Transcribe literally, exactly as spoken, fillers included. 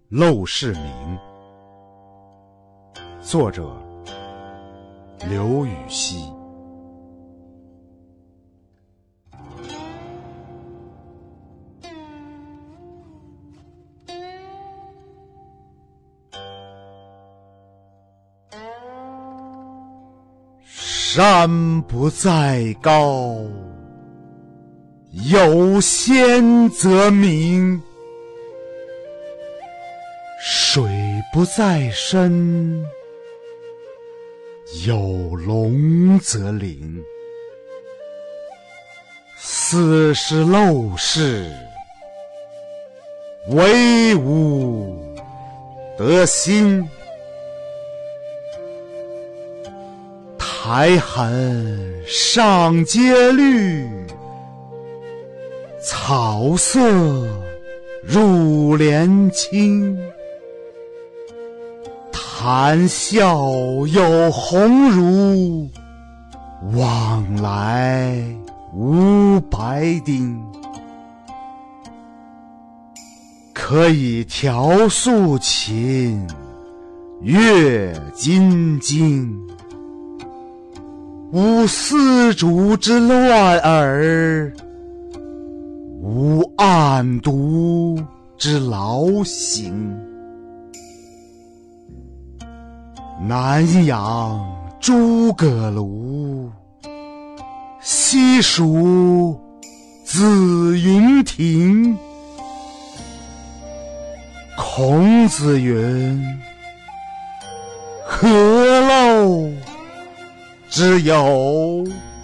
陋室铭，作者刘禹锡。山不在高，有仙则名；水不在深，有龙则灵。斯是陋室，惟吾德馨。苔痕上阶绿，草色入帘青。谈笑有鸿儒，往来无白丁。可以调素琴，阅金经。无丝竹之乱耳，无案牍之劳形。南阳诸葛庐，西蜀子云亭。孔子云：何陋之有？